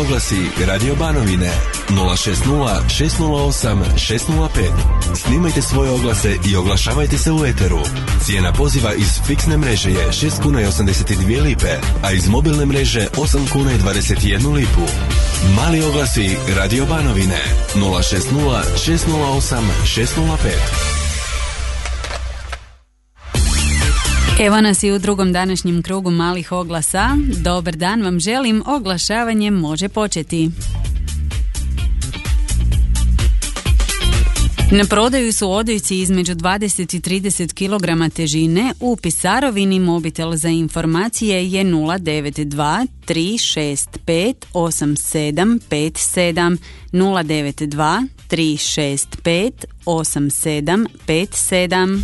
oglasi Radio Banovine 060 608 605. Snimajte svoje oglase i oglašavajte se u eteru. Cijena poziva iz fiksne mreže je 6 kuna i 82 lipe, a iz mobilne mreže 8 kuna i 21 lipu. Mali oglasi Radio Banovine 060 608 605. Evo nas i u drugom današnjem krugu malih oglasa. Dobar dan vam želim, oglašavanje može početi. Na prodaju su odojci između 20 i 30 kg težine. U Pisarovini mobitel za informacije je 092 365 8757 092 365 8757.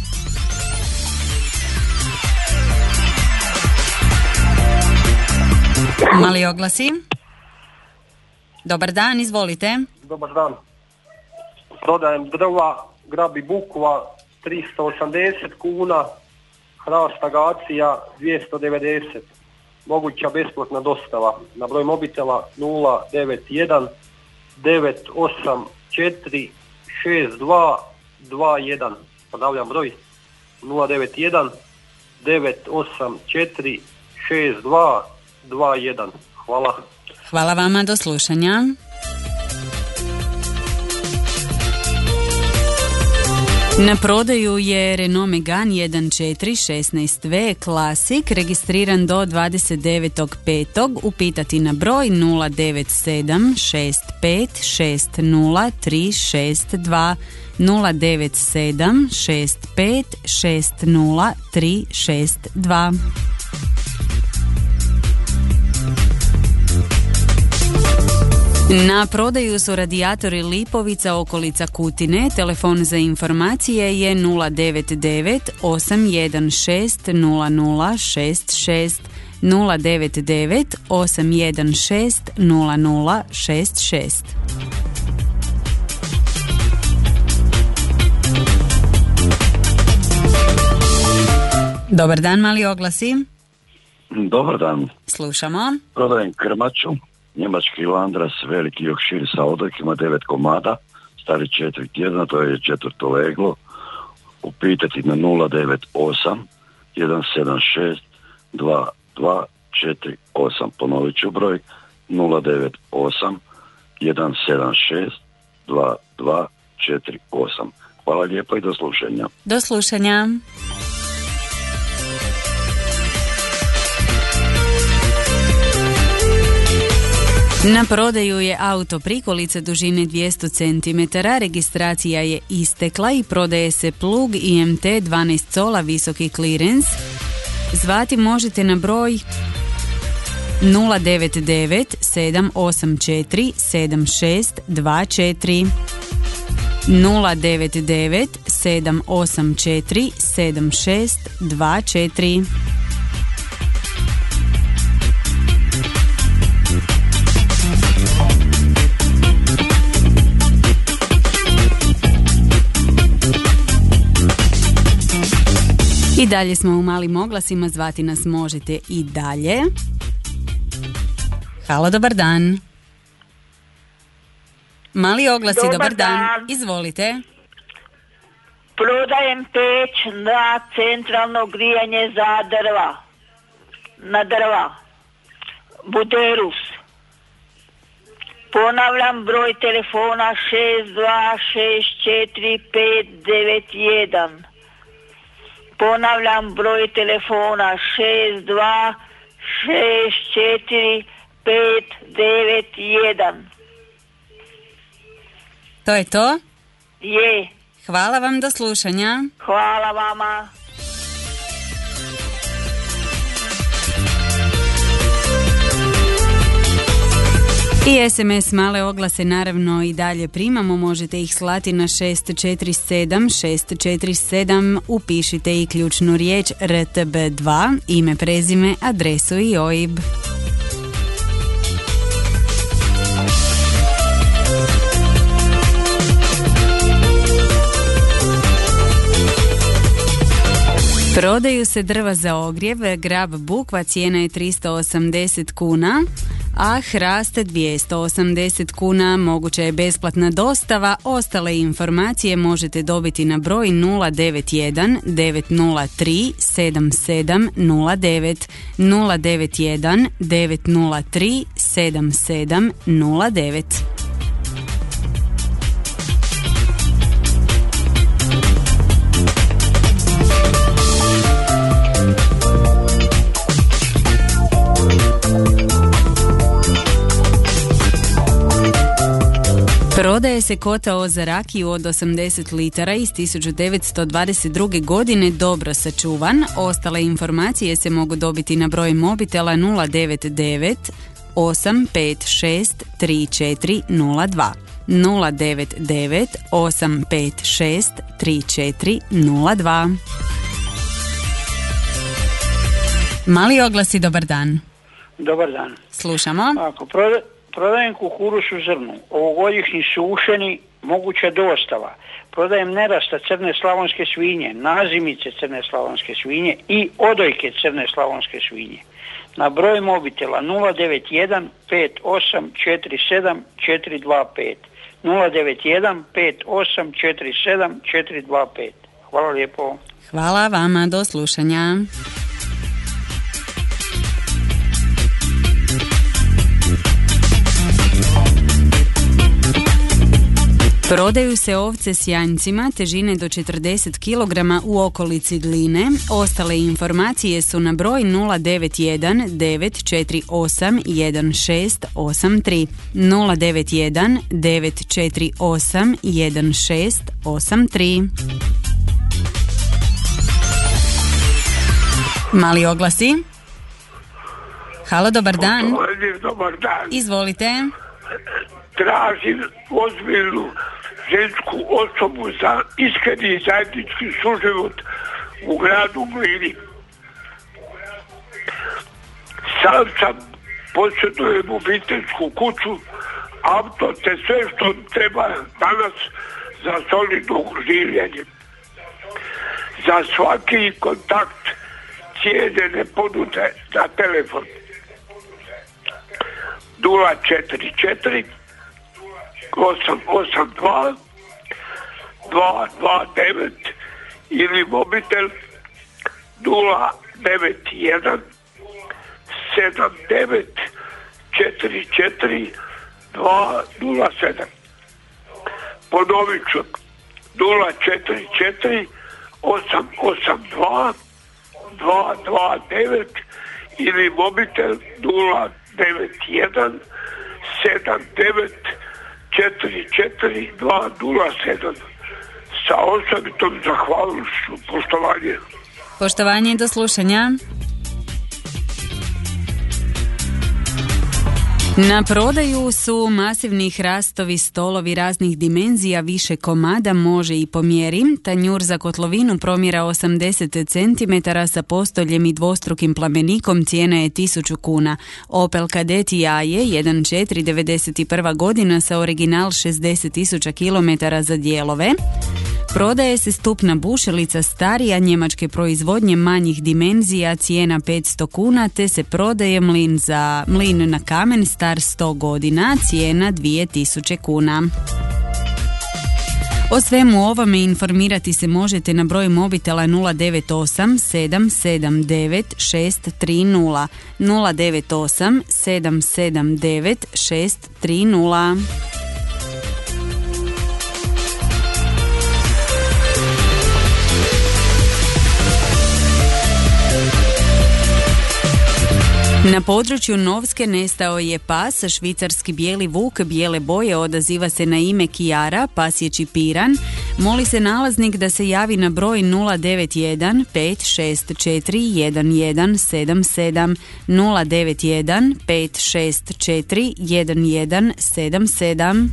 Mali oglasi. Dobar dan, izvolite. Dobar dan. Prodajem drva, grabi bukva 380 kuna, hrast agacija 290. Moguća besplatna dostava. Na broj mobitela 091 984 6221. Ponavljam broj 091 984 6221. Hvala. Hvala vama, do slušanja. Na prodaju je Renault Megane 1.4 16V Classic, registriran do 29.5. Upitati na broj 097 65 60 362 097 65 60 362. Na prodaju su radijatori Lipovica, okolica Kutine. Telefon za informacije je 099 816 0066 099 816 0066. Dobar dan, mali oglasi. Dobar dan. Slušamo. Prodajem krmaču, njemački Landras, veliki Yorkshire sa odojkima, 9 komada, stari 4 tjedna, to je 4. leglo. Upitati na 098 176 2248. Ponovit ću broj 098 176 2248. Hvala lijepo i do slušanja. Do slušanja. Na prodaju je auto prikolice dužine 200 cm, registracija je istekla i prodaje se plug IMT 12 cola visoki klirens. Zvati možete na broj 099 784 7624 099 784 7624. I dalje smo u malim oglasima, zvati nas možete i dalje. Halo, dobar dan. Mali oglasi, dobar dan. Izvolite. Prodajem peć na centralno grijanje za drva. Na drva. Buderus. Ponavljam broj telefona 6264591. Ponavljam broj telefona 6264591. To je to? Je. Hvala vam, do slušanja. Hvala vama. I SMS male oglase naravno i dalje primamo, možete ih slati na 647. Upišite i ključnu riječ RTB2, ime, prezime, adresu i OIB. Prodaju se drva za ogrjev, grab bukva, cijena je 380 kuna, a hrast 280 kuna. Moguća je besplatna dostava. Ostale informacije možete dobiti na broj 091 903 7709 091 903 7709. Prodaje se kotao za rakiju od 80 litara iz 1922. godine, dobro sačuvan. Ostale informacije se mogu dobiti na broj mobitela 099 856 3402 099 856 3402. Mali oglasi, dobar dan. Dobar dan. Slušamo. Ako prodajem kukuruz u zrnu, ovogodišnji sušeni, moguća dostava. Prodajem nerasta crne slavonske svinje, nazimice crne slavonske svinje i odojke crne slavonske svinje. Na broj mobitela 091 5847 425 091 5847 425. Hvala lijepo. Hvala vama, do slušanja. Prodaju se ovce s janjcima težine do 40 kg u okolici Gline. Ostale informacije su na broj 091 948 1683 091 948 1683. Mali oglasi. Halo, dobar dan. Dobar dan. Izvolite. Tražim ozbiljnu žensku osobu za iskreni zajednički suživot u gradu Glini. Sam posjedujem obiteljsku kuću, auto te sve što treba danas za solidno življenje. Za svaki kontakt cijenjene ponude na telefon 044 882 229 ili mobitel 091 79 44 207. Ponovit ću 044 882 229 ili mobitel 091 79 44207. Sa osobitom zahvalnošću. Poštovanje. Poštovanje, do slušanja. Na prodaju su masivni hrastovi stolovi raznih dimenzija, više komada, može i po mjeri. Tanjur za kotlovinu promjera 80 cm sa postoljem i dvostrukim plamenikom, cijena je 1000 kuna. Opel Kadett jaje 1.4.91. godina sa original 60.000 km za dijelove. Prodaje se stupna bušilica starija njemačke proizvodnje manjih dimenzija, cijena 500 kuna, te se prodaje mlin na kamen star 100 godina, cijena 2000 kuna. O svemu ovome informirati se možete na broj mobitela 098 779 630 098 779 630. Na području Novske nestao je pas, švicarski bijeli vuk bijele boje, odaziva se na ime Kijara, pas je čipiran. Moli se nalaznik da se javi na broj 091 564 1177 091 564 1177.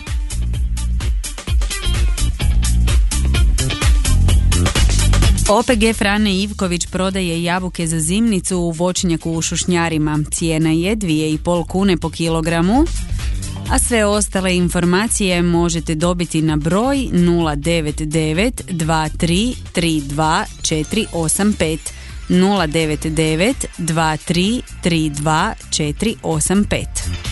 OPG Frane Ivković prodaje jabuke za zimnicu u voćnjaku u Šušnjarima. Cijena je 2,5 kune po kilogramu, a sve ostale informacije možete dobiti na broj 099 23 32 485 099 23 32 485.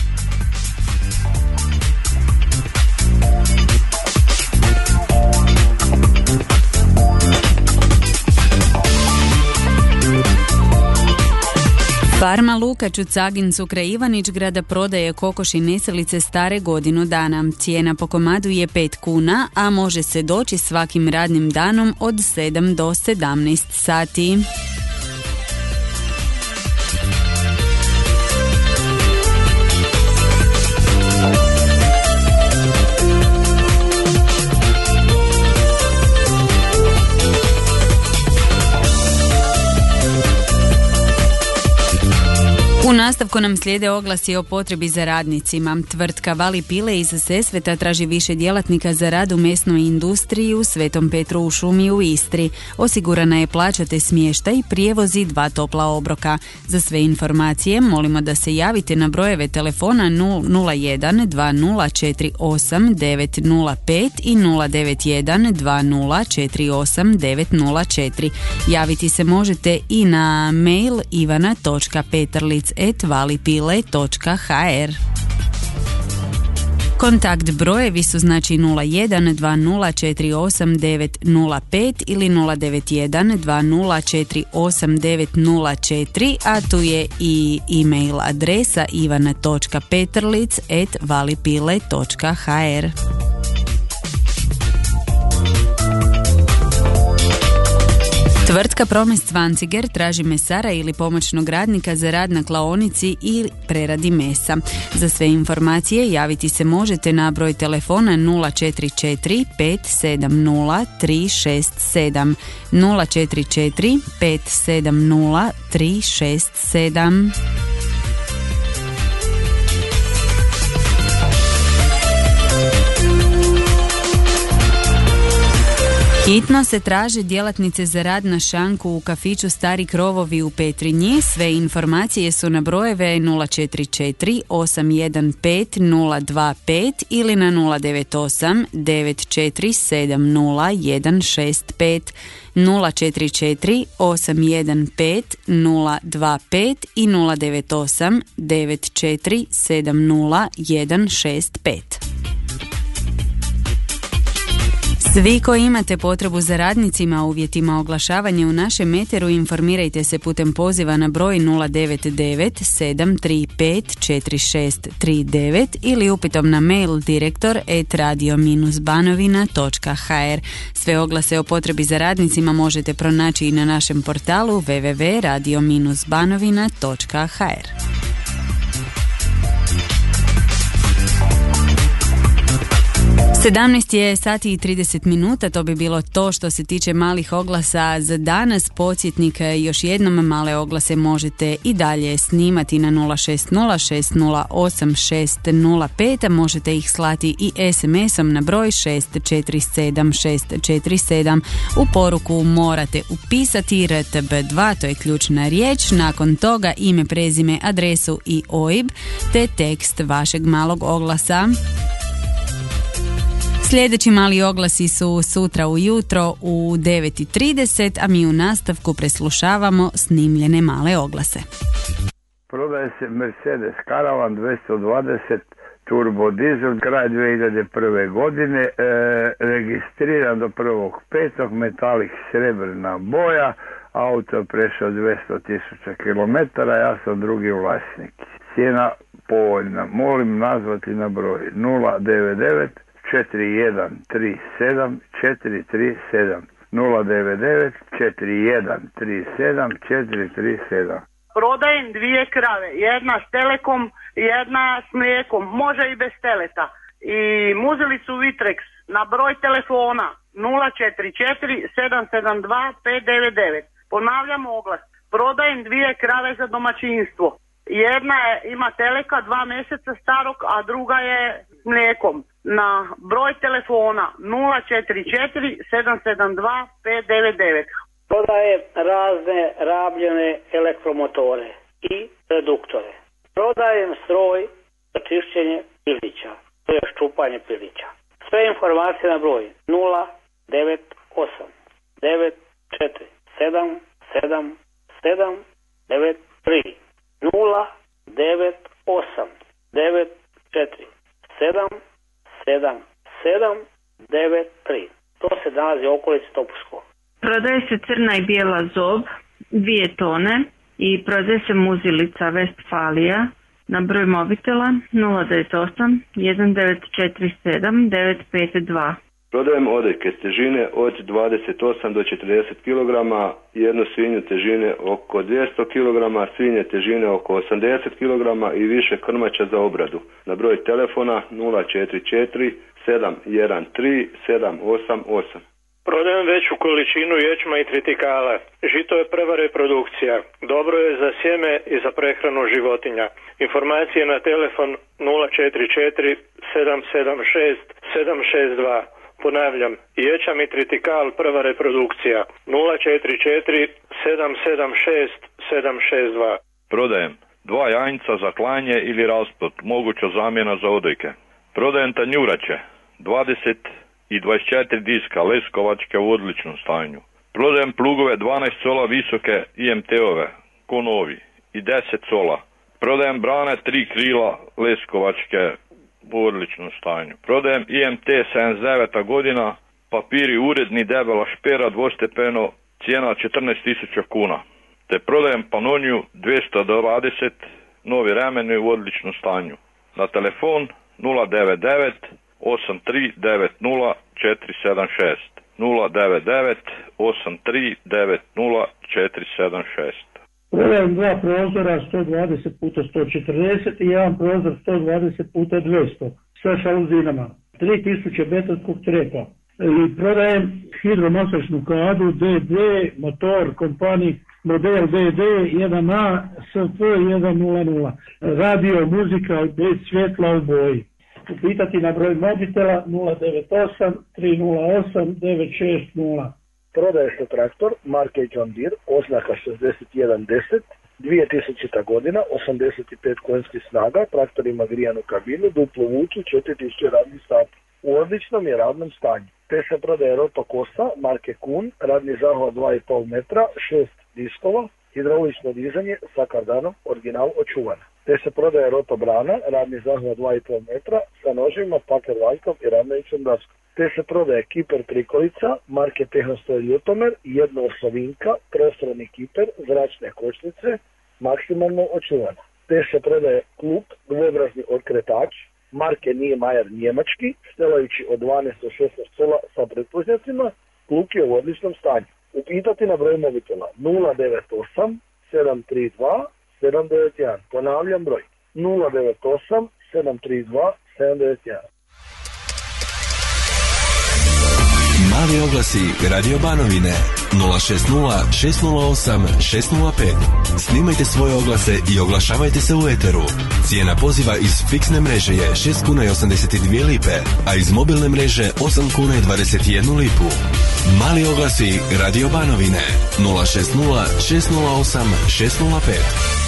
Farma Lukač u Cagincu kraj Ivanić-grada prodaje kokoši neselice stare godinu dana. Cijena po komadu je 5 kuna, a može se doći svakim radnim danom od 7 do 17 sati. U nastavku nam slijede oglasi o potrebi za radnicima. Tvrtka Vali Pile iz Sesveta traži više djelatnika za rad u mesnoj industriji u Svetom Petru u šumi u Istri. Osigurana je plaća te smještaj, prijevoz i 2 topla obroka. Za sve informacije molimo da se javite na brojeve telefona 001 2048 905 i 091 2048 904. Javiti se možete i na mail ivana.petrlic@valipile.hr. Kontakt brojevi su znači 01 2048 905 ili 091 2048 904, a tu je i e-mail adresa ivana.petrlic@valipile.hr. Tvrtka Promes Cvanciger traži mesara ili pomoćnog radnika za rad na klaonici i preradi mesa. Za sve informacije javiti se možete na broj telefona 044 570 367 044 570 367. Hitno se traže djelatnice za rad na šanku u kafiću Stari krovovi u Petrinji. Sve informacije su na brojeve 044 815 025 ili na 098 9470 165 044 815 025 i 098 9470 165. Svi koji imate potrebu za radnicima u uvjetima oglašavanja u našem eteru, informirajte se putem poziva na broj 099 735 4639 ili upitom na mail direktor@radio-banovina.hr. Sve oglase o potrebi za radnicima možete pronaći i na našem portalu www.radio-banovina.hr. 17 je sati i 30 minuta, to bi bilo to što se tiče malih oglasa za danas. Podsjetnik, još jednom, male oglase možete i dalje snimati na 060 608 605, možete ih slati i SMS-om na broj 647 647. U poruku morate upisati RTB2, to je ključna riječ, nakon toga ime, prezime, adresu i OIB, te tekst vašeg malog oglasa. Sljedeći mali oglasi su sutra ujutro u 9:30, a mi u nastavku preslušavamo snimljene male oglase. Prodaje se Mercedes Caravan 220 turbo dizel, kraj 2001. godine, registriran do 1.5. metalik srebrna boja, auto je prešao 200.000 km, ja sam drugi vlasnik. Cijena povoljna, molim nazvati na broj 099 4137 437 099 4137 437. Prodajem 2 krave, jedna s telekom, jedna s mlijekom, može i bez teleta. I muzilicu Vitrex na broj telefona 044 772 599. Ponavljam oglas, prodajem 2 krave za domaćinstvo. Jedna ima teleka 2 mjeseca starog, a druga je s mlijekom. Na broj telefona 044 772 599. Prodaje razne rabljene elektromotore i reduktore. Prodajem stroj za čišćenje pilića, to je ščupanje pilića. Sve informacije na broj 098 94 77 793 098 94 77793. To se nalazi u okolici Topuskog. Prodaje se crna i bijela zob, 2 tone i prodaje se muzilica Westfalia na broj mobitela 098 1947 952. Prodajem odojke težine od 28 do 40 kg, jednu svinju težine oko 200 kg, svinje težine oko 80 kg i više krmača za obradu. Na broj telefona 044 713 788. Prodajem veću količinu ječma i tritikala. Žito je prva reprodukcija. Dobro je za sjeme i za prehranu životinja. Informacije na telefon 044 776 762. Ponavljam, ječam i tritikal prva reprodukcija 044 776 762. Prodajem 2 jajnica za klanje ili rasplod, moguća zamjena za odojke. Prodajem tanjurače 20 i 24 diska leskovačke u odličnom stanju. Prodajem plugove 12 cola visoke IMT-ove, ko novi, i 10 cola. Prodajem brane 3 krila leskovačke u odličnom stanju. Prodajem IMT 79. godina, papiri uredni, debela špera, dvostepeno, cijena 14.000 kuna. Te prodajem Panoniju 220, novi remeni u odličnom stanju. Na telefon 099 8390 476 099 8390 476. Prodajem 2 prozora 120 puta 140 i jedan prozor 120 puta 200 sa šaluzinama, 3000 betonskog trepa. I prodajem hidromasažnu kadu DD, motor, kompanij, model DD 1A SF 100, radio, muzika bez svjetla u boji. Upitati na broj mobitela 098 308 960. Prodaje se traktor marke John Deere, oznaka 6110, 2000. godina, 85 konjskih snaga, traktor ima grijanu kabinu, duplo vuču, 4000 radnih sati. U odličnom je radnom stanju. Te se prodaje ropa kosa marke Kuhn, radni zahvat 2,5 metra, 6 diskova, hidraulično dizanje sa kardanom, original očuvana. Te se prodaje ropa brana, radni zahvat 2,5 metra, sa nožima, paker valjkom i ravnajućom daskom. Te se prodaje kiper prikolica marke Tehnostroj Ljutomer, jednoosovinka, prostorni kiper, zračne kočnice, maksimalno očuvana. Te se prodaje klub, dvobrazni odkretač, marke Niemeyer njemački, stelajući od 12 do 16 cola sa pretpužnjacima, klub je u odličnom stanju. Upitati na broj mobitela 098 732 791. Ponavljam broj 098 732 791. Mali oglasi Radio Banovine 060 608 605. Snimajte svoje oglase i oglašavajte se u eteru. Cijena poziva iz fiksne mreže je 6 kuna i 82 lipe, a iz mobilne mreže 8 kuna i 21 lipu. Mali oglasi Radio Banovine 060 608 605.